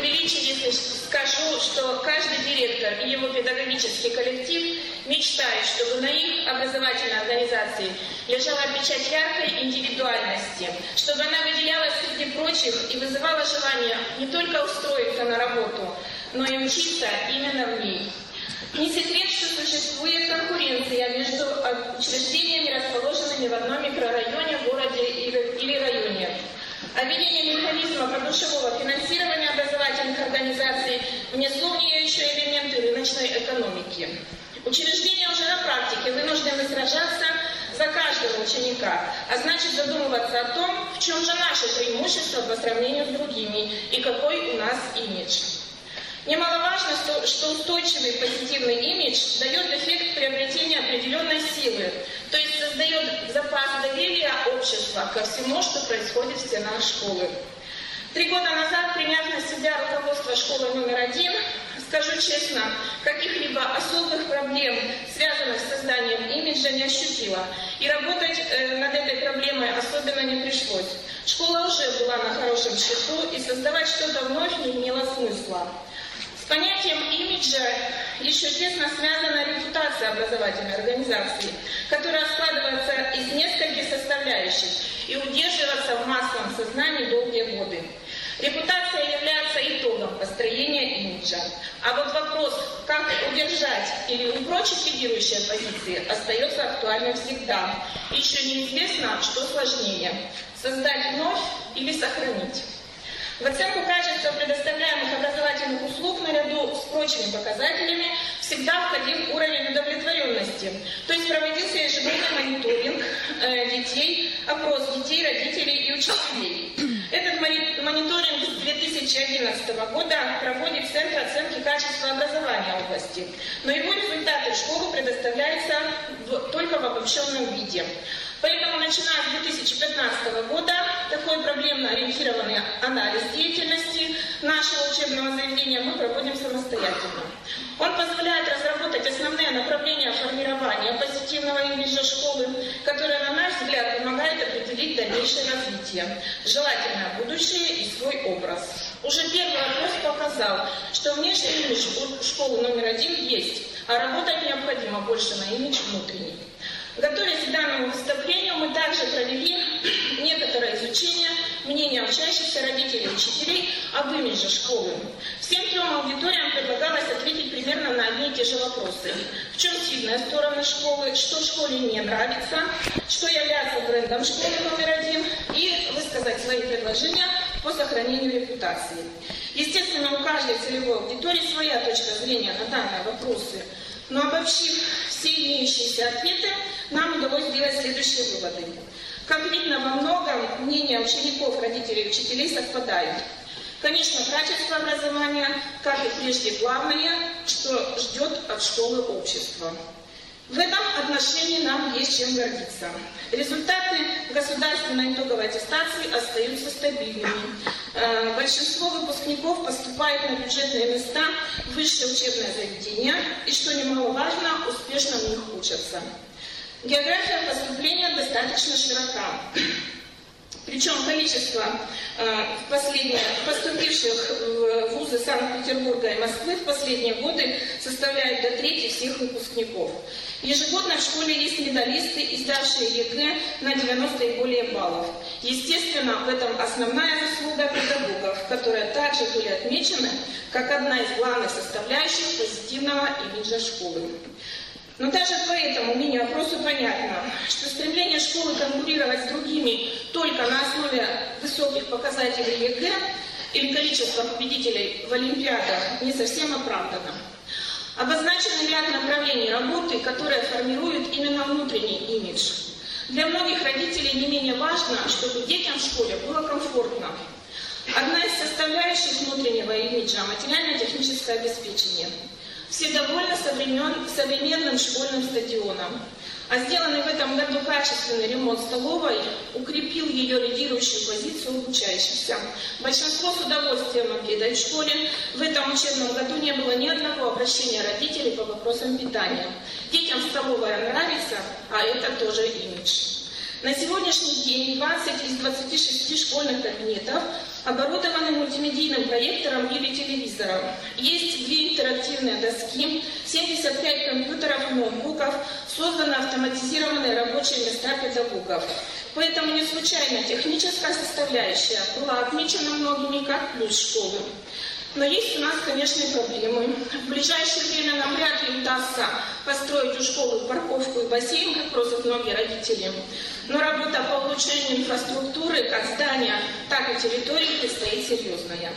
что каждый директор и его педагогический коллектив мечтает, чтобы на их образовательной организации лежала печать яркой индивидуальности, чтобы она выделялась среди прочих и вызывала желание не только устроиться на работу, но и учиться именно в ней. Не секрет, что существует конкуренция между учреждениями, расположенными в одном микрорайоне, городе или районе. А введение механизма подушевого финансирования образовательных организаций внесло в нее еще элементы рыночной экономики. Учреждения уже на практике вынуждены сражаться за каждого ученика, а значит задумываться о том, в чем же наше преимущество по сравнению с другими и какой у нас имидж. Немаловажно, что устойчивый позитивный имидж дает эффект приобретения определенной силы, то есть создает запас доверия общества ко всему, что происходит в стенах школы. Три года назад, приняв на себя руководство школы номер один, скажу честно, каких-либо особых проблем, связанных с созданием имиджа, не ощутила. И работать э, над этой проблемой особенно не пришлось. Школа уже была на хорошем счету, и создавать что-то вновь не имело смысла. С понятием имиджа еще тесно связана репутация образовательной организации, которая складывается из нескольких составляющих и удерживается в массовом сознании долгие годы. Репутация является итогом построения имиджа. А вот вопрос, как удержать или упрочить лидирующие позиции, остается актуальным всегда. Еще неизвестно, что сложнее – создать вновь или сохранить. В оценку качества предоставляемых образовательных услуг наряду с прочими показателями всегда входил уровень удовлетворенности. То есть проводился ежегодный мониторинг э, детей, опрос детей, родителей и учителей. Этот мониторинг с две тысячи одиннадцатого года проводит Центр оценки качества образования области. Но его результаты в школу предоставляются в, только в обобщенном виде. Поэтому, начиная с две тысячи пятнадцатого года, такой проблемно-ориентированный анализ деятельности нашего учебного заведения мы проводим самостоятельно. Он позволяет разработать основные направления формирования позитивного имиджа школы, которые, на наш взгляд, помогают определить дальнейшее развитие, желательное будущее и свой образ. Уже первый опрос показал, что внешний имидж у школы номер один есть, а работать необходимо больше на имидж внутренний. Готовясь к данному выступлению, мы также провели некоторое изучение мнения учащихся, родителей и учителей об имидже школы. Всем трем аудиториям предлагалось ответить примерно на одни и те же вопросы. В чем сильная сторона школы, что школе не нравится, что является брендом школы номер один, и высказать свои предложения по сохранению репутации. Естественно, у каждой целевой аудитории своя точка зрения на данные вопросы. Но обобщив все имеющиеся ответы, нам удалось сделать следующие выводы. Как видно, во многом мнения учеников, родителей и учителей совпадают. Конечно, качество образования, как и прежде, главное, что ждет от школы общества. В этом отношении нам есть чем гордиться. Результаты государственной итоговой аттестации остаются стабильными. Большинство выпускников поступает на бюджетные места в высшие учебные заведения и, что немаловажно, успешно в них учатся. География поступления достаточно широка. Причем количество э, последние, поступивших в вузы Санкт-Петербурга и Москвы в последние годы составляет до трети всех выпускников. Ежегодно в школе есть медалисты, издавшие ЕГЭ на девяносто и более баллов. Естественно, в этом основная заслуга педагогов, которые также были отмечены как одна из главных составляющих позитивного имиджа школы. Но даже по этому мини-опросу понятно, что стремление школы конкурировать с другими только на основе высоких показателей ЕГЭ или количества победителей в олимпиадах не совсем оправдано. Обозначен ряд направлений работы, которые формируют именно внутренний имидж. Для многих родителей не менее важно, чтобы детям в школе было комфортно. Одна из составляющих внутреннего имиджа – материально-техническое обеспечение. Все довольны современным школьным стадионом. А сделанный в этом году качественный ремонт столовой укрепил ее лидирующую позицию обучающихся. Большинство с удовольствием обедает в школе. В этом учебном году не было ни одного обращения родителей по вопросам питания. Детям столовая нравится, а это тоже имидж. На сегодняшний день двадцать из двадцати шести школьных кабинетов оборудованы мультимедийным проектором или телевизором. Есть две интерактивные доски, семьдесят пять компьютеров и ноутбуков, созданы автоматизированные рабочие места педагогов. Поэтому не случайно техническая составляющая была отмечена многими как плюс школы. Но есть у нас, конечно, и проблемы. В ближайшее время нам вряд ли удастся построить у школы парковку и бассейн, как просят многие родители. Но работа по улучшению инфраструктуры как здания, так и территории предстоит серьезная.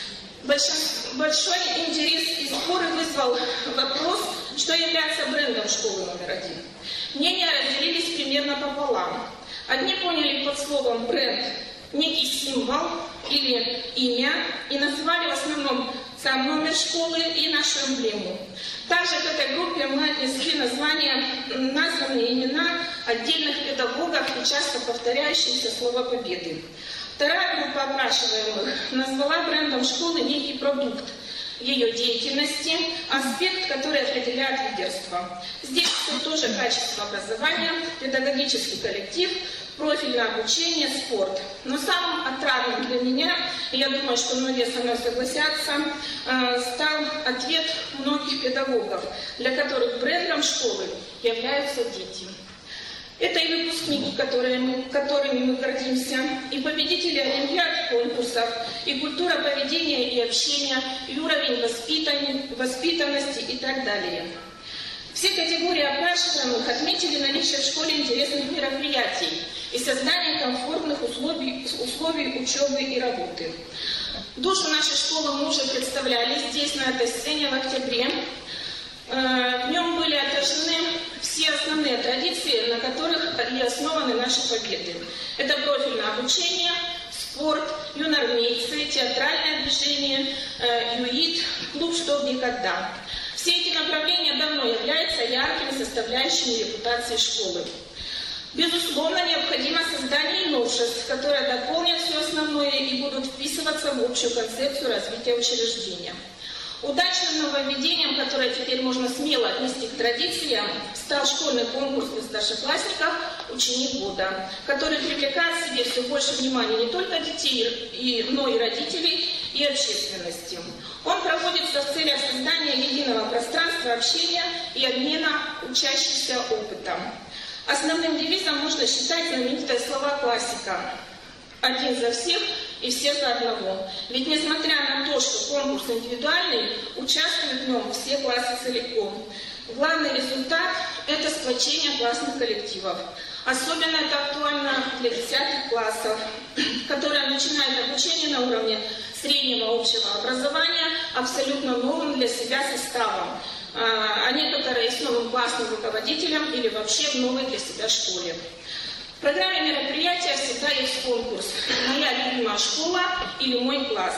Большой интерес и споры вызвал вопрос, что является брендом школы номер один. Мнения разделились примерно пополам. Одни поняли под словом бренд некий символ или имя и называли в основном сам номер школы и нашу эмблему. Также к этой группе мы отнесли названия, названные имена отдельных педагогов и часто повторяющиеся слова победы. Вторая группа опрашиваемых назвала брендом школы некий продукт ее деятельности, аспект, который определяет лидерство. Здесь все тоже качество образования, педагогический коллектив, профильное обучение, спорт. Но самым отрадным для меня, и я думаю, что многие со мной согласятся, стал ответ многих педагогов, для которых брендом школы являются дети. Это и выпускники, которые мы, которыми мы гордимся, и победители олимпиад, конкурсов, и культура поведения и общения, и уровень воспитанности и так далее. Все категории опрашиваемых отметили наличие в школе интересных мероприятий и создание комфортных условий, условий учебы и работы. Душу нашей школы мы уже представляли здесь, на этой сцене, в октябре. В нем были отражены все основные традиции, на которых и основаны наши победы. Это профильное обучение, спорт, юноармейцы, театральное движение, ЮИД, клуб «Что, где, когда». Все эти направления давно являются яркими составляющими репутации школы. Безусловно, необходимо создание новшеств, которые дополнят все основное и будут вписываться в общую концепцию развития учреждения. Удачным нововведением, которое теперь можно смело отнести к традициям, стал школьный конкурс для старшеклассников «Ученик года», который привлекает к себе все больше внимания не только детей, но и родителей и общественности. Он проводится в целях создания единого пространства общения и обмена учащихся опытом. Основным девизом можно считать знаменитые слова классика «Один за всех и все за одного». Ведь несмотря на то, что конкурс индивидуальный, участвуют в нем все классы целиком. Главный результат – это сплочение классных коллективов. Особенно это актуально для десятых классов, которые начинают обучение на уровне среднего общего образования абсолютно новым для себя составом, а некоторые с новым классным руководителем или вообще в новой для себя школе. В программе мероприятия всегда есть конкурс «Моя любимая школа» или «Мой класс»,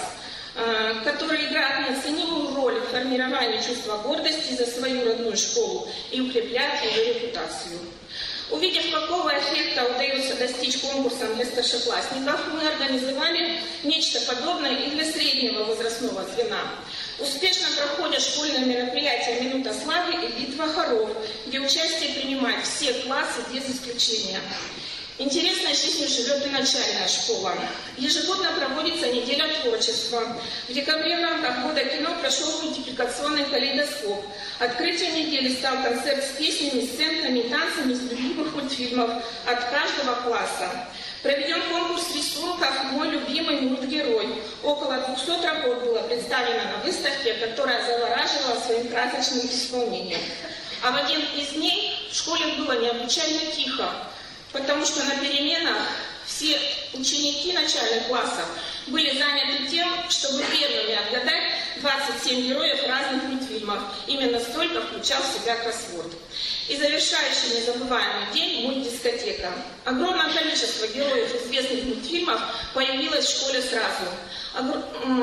который играет неоценимую роль в формировании чувства гордости за свою родную школу и укрепляет ее репутацию. Увидев, какого эффекта удается достичь конкурсом для старшеклассников, мы организовали нечто подобное и для среднего возрастного звена. Успешно проходят школьные мероприятия «Минута славы» и «Битва хоров», где участие принимают все классы без исключения. Интересной жизнью живет и начальная школа. Ежегодно проводится неделя творчества. В декабре в рамках года кино прошел мультипликационный калейдоскоп. Открытием недели стал концерт с песнями, сценками и танцами из любимых мультфильмов от каждого класса. Проведен конкурс рисунков «Мой любимый мультгерой». Около двухсот работ было представлено на выставке, которая завораживала своим красочным исполнением. А в один из дней в школе было необычайно тихо, потому что на переменах все ученики начальных классов были заняты тем, чтобы первыми отгадать двадцать семь героев разных мультфильмов. Именно столько включал в себя кроссворд. И завершающий незабываемый день – мультдискотека. Огромное количество героев известных мультфильмов появилось в школе сразу.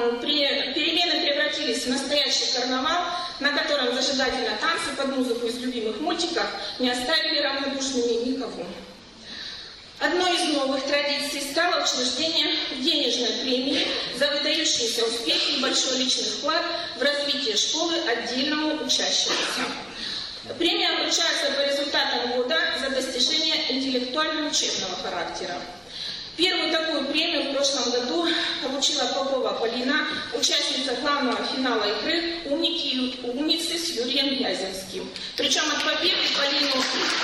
Перемены превратились в настоящий карнавал, на котором зажигательные танцы под музыку из любимых мультиков не оставили равнодушными никого. Одной из новых традиций стало учреждение денежной премии за выдающиеся успехи и большой личный вклад в развитие школы отдельному учащемуся. Премия вручается по результатам года за достижение интеллектуально-учебного характера. Первую такую премию в прошлом году получила Попова Полина, участница главного финала игры «Умники и умницы» с Юрием Яземским. Причем от победы Полину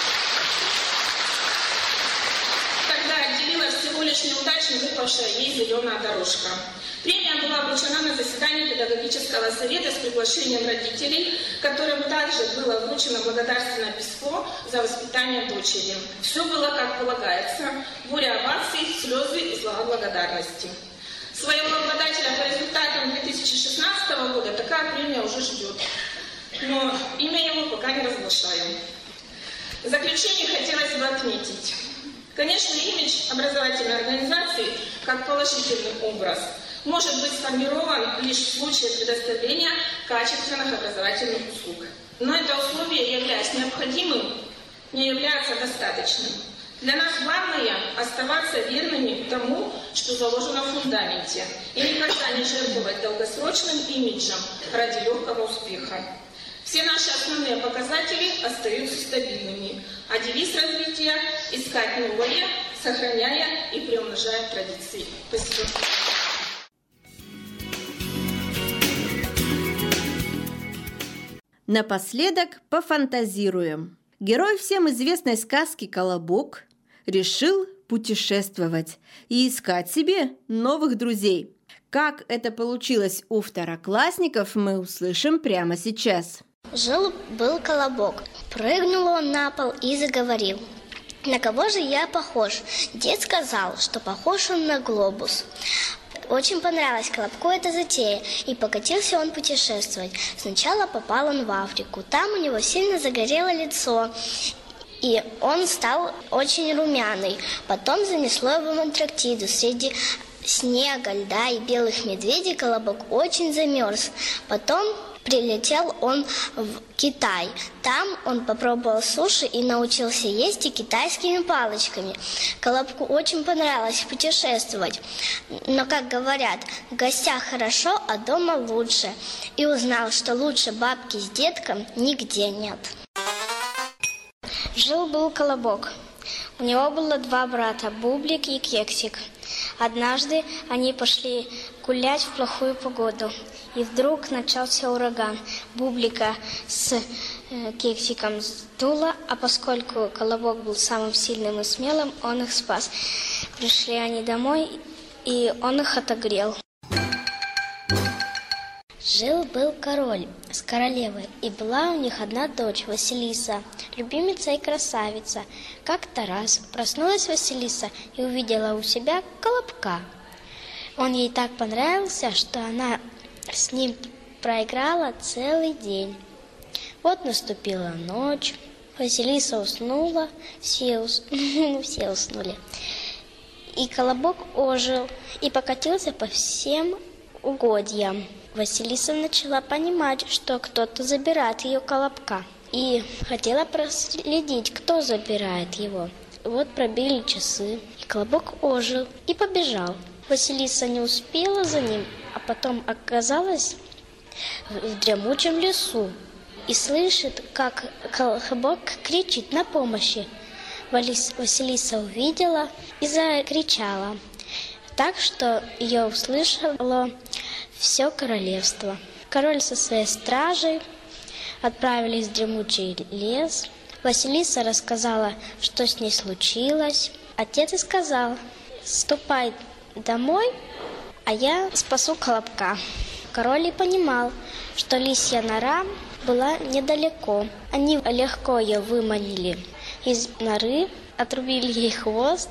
тогда отделила всего лишь неудачно выпавшая ей зеленая дорожка. Премия была вручена на заседании педагогического совета с приглашением родителей, которым также было вручено благодарственное письмо за воспитание дочери. Все было как полагается. Буря оваций, слезы и слова благодарности. Своего обладателя по результатам две тысячи шестнадцатого года такая премия уже ждет. Но имя его пока не разглашаем. В заключение хотелось бы отметить. Конечно, имидж образовательной организации как положительный образ может быть сформирован лишь в случае предоставления качественных образовательных услуг. Но это условие, являясь необходимым, не является достаточным. Для нас главное оставаться верными тому, что заложено в фундаменте, и никогда не жертвовать долгосрочным имиджем ради легкого успеха. Все наши основные показатели остаются стабильными, а девиз развития – искать новое, сохраняя и приумножая традиции. Спасибо. Напоследок пофантазируем. Герой всем известной сказки «Колобок» решил путешествовать и искать себе новых друзей. Как это получилось у второклассников, мы услышим прямо сейчас. Жил-был колобок. Прыгнул он на пол и заговорил. На кого же я похож? Дед сказал, что похож он на глобус. Очень понравилась Колобку эта затея, и покатился он путешествовать. Сначала попал он в Африку. Там у него сильно загорело лицо, и он стал очень румяный. Потом занесло его в Антарктиду. Среди снега, льда и белых медведей Колобок очень замерз. Потом прилетел он в Китай. Там он попробовал суши и научился есть и китайскими палочками. Колобку очень понравилось путешествовать. Но, как говорят, в гостях хорошо, а дома лучше. И узнал, что лучше бабки с детком нигде нет. Жил-был Колобок. У него было два брата, Бублик и Кексик. Однажды они пошли гулять в плохую погоду. И вдруг начался ураган. Бублика с э, Кексиком сдуло, а поскольку Колобок был самым сильным и смелым, он их спас. Пришли они домой, и он их отогрел. Жил-был король с королевой, и была у них одна дочь, Василиса, любимица и красавица. Как-то раз проснулась Василиса и увидела у себя Колобка. Он ей так понравился, что она с ним проиграла целый день. Вот наступила ночь, Василиса уснула, все, ус... все уснули. И Колобок ожил и покатился по всем угодьям. Василиса начала понимать, что кто-то забирает ее Колобка, и хотела проследить, кто забирает его. Вот пробили часы, и Колобок ожил и побежал. Василиса не успела за ним, а потом оказалась в дремучем лесу и слышит, как Колобок кричит на помощи. Василиса увидела и закричала, так что ее услышало все королевство. Король со своей стражей отправились в дремучий лес. Василиса рассказала, что с ней случилось. Отец и сказал: «Ступай домой, а я спасу Колобка». Король и понимал, что лисья нора была недалеко. Они легко ее выманили из норы, отрубили ей хвост,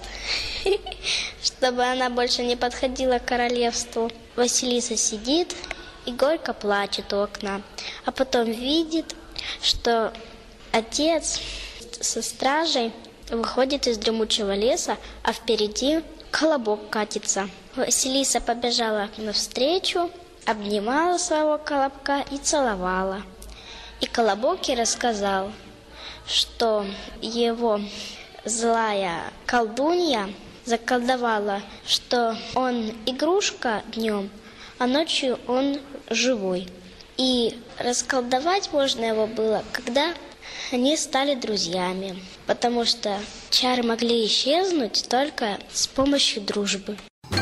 чтобы она больше не подходила к королевству. Василиса сидит и горько плачет у окна, а потом видит, что отец со стражей выходит из дремучего леса, а впереди Колобок катится. Василиса побежала навстречу, обнимала своего Колобка и целовала. И Колобок ей рассказал, что его злая колдунья заколдовала, что он игрушка днем, а ночью он живой. И расколдовать можно его было, когда они стали друзьями, потому что чары могли исчезнуть только с помощью дружбы.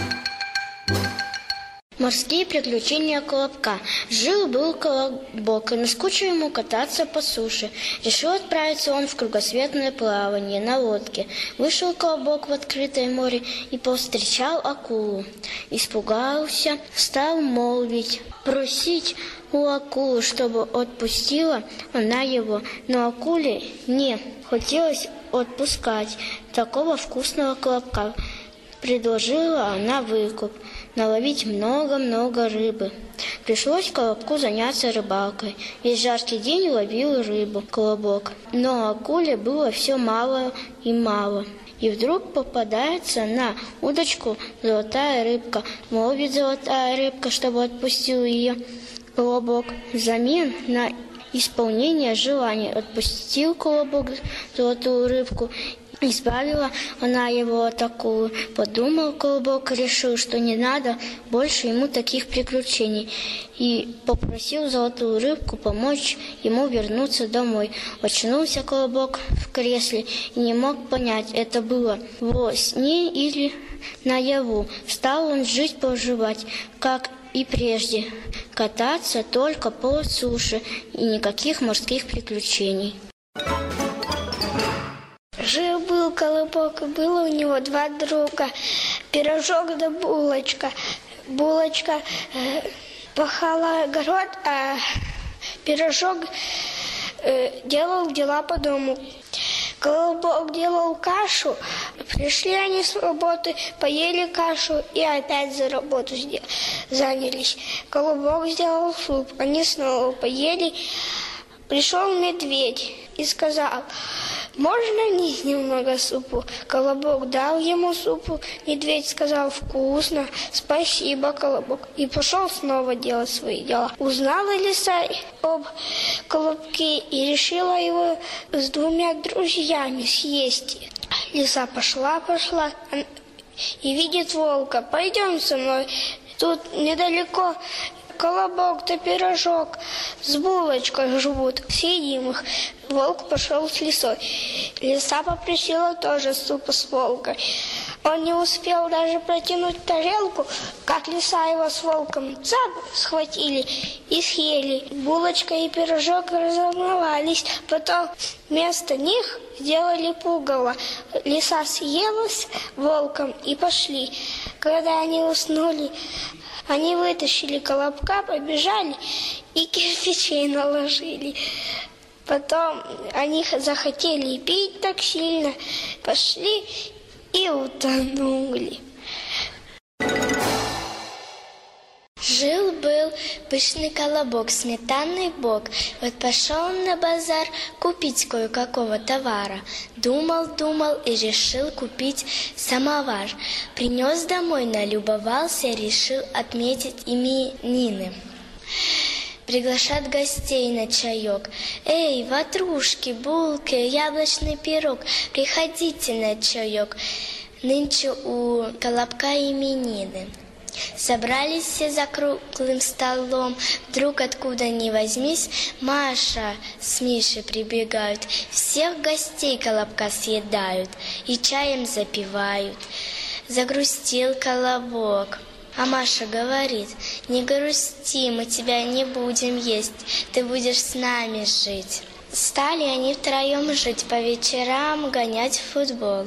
Морские приключения Колобка. Жил-был Колобок, и наскучило ему кататься по суше. Решил отправиться он в кругосветное плавание на лодке. Вышел Колобок в открытое море и повстречал акулу. Испугался, стал молвить, просить у акулы, чтобы отпустила она его, но акуле не хотелось отпускать такого вкусного Колобка. Предложила она выкуп, наловить много-много рыбы. Пришлось Колобку заняться рыбалкой. Весь жаркий день ловил рыбу Колобок, но акуле было все мало и мало. И вдруг попадается на удочку золотая рыбка. Молвит золотая рыбка, чтобы отпустил ее Колобок. Взамен на исполнение желания отпустил Колобок золотую рыбку. Избавила она его от акулы. Подумал Колобок, решил, что не надо больше ему таких приключений, и попросил золотую рыбку помочь ему вернуться домой. Очнулся Колобок в кресле и не мог понять, это было во сне или наяву. Стал он жить-поживать, как и прежде, кататься только по суше и никаких морских приключений. Жил-был Колобок, и было у него два друга, пирожок да булочка. Булочка э, пахала огород, а пирожок э, делал дела по дому. Колобок делал кашу, пришли они с работы, поели кашу и опять за работу занялись. Колобок сделал суп, они снова поели. Пришел медведь и сказал: «Можно мне немного супу?» Колобок дал ему супу. Медведь сказал: «Вкусно, спасибо, Колобок». И пошел снова делать свои дела. Узнала лиса об Колобке и решила его с двумя друзьями съесть. Лиса пошла-пошла и видит волка. «Пойдем со мной, тут недалеко Колобок да пирожок с булочкой живут, съедим их». Волк пошел с лисой. Лиса попросила тоже супа с волком. Он не успел даже протянуть тарелку, как лиса его с волком цап схватили и съели. Булочка и пирожок разломались, потом вместо них сделали пугало. Лиса съела с волком и пошли. Когда они уснули, они вытащили Колобка, побежали и кирпичей наложили. Потом они захотели пить так сильно, пошли и утонули. Жил-был пышный Колобок, сметанный бок. Вот пошел он на базар купить кое-какого товара. Думал, думал и решил купить самовар. Принес домой, налюбовался, решил отметить именины. Приглашат гостей на чаек. Эй, ватрушки, булки, яблочный пирог, приходите на чаек. Нынче у Колобка именины. Собрались все за круглым столом. Вдруг откуда ни возьмись, Маша с Мишей прибегают. Всех гостей Колобка съедают и чаем запивают. Загрустил Колобок. А Маша говорит: «Не грусти, мы тебя не будем есть, ты будешь с нами жить». Стали они втроем жить, по вечерам гонять в футбол.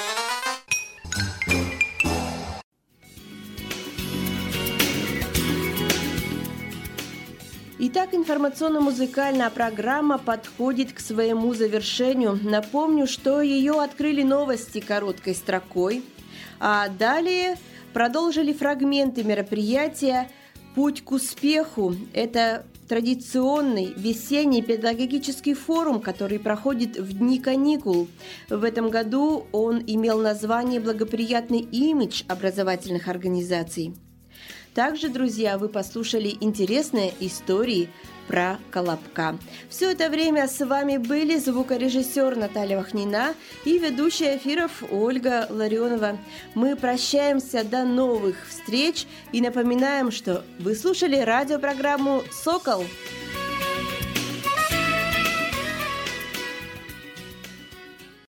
Итак, информационно-музыкальная программа подходит к своему завершению. Напомню, что ее открыли новости короткой строкой, а далее продолжили фрагменты мероприятия «Путь к успеху». Это традиционный весенний педагогический форум, который проходит в дни каникул. В этом году он имел название «Благоприятный имидж образовательных организаций». Также, друзья, вы послушали интересные истории про Колобка. Все это время с вами были звукорежиссер Наталья Вахнина и ведущая эфиров Ольга Ларионова. Мы прощаемся до новых встреч и напоминаем, что вы слушали радиопрограмму «Сокол».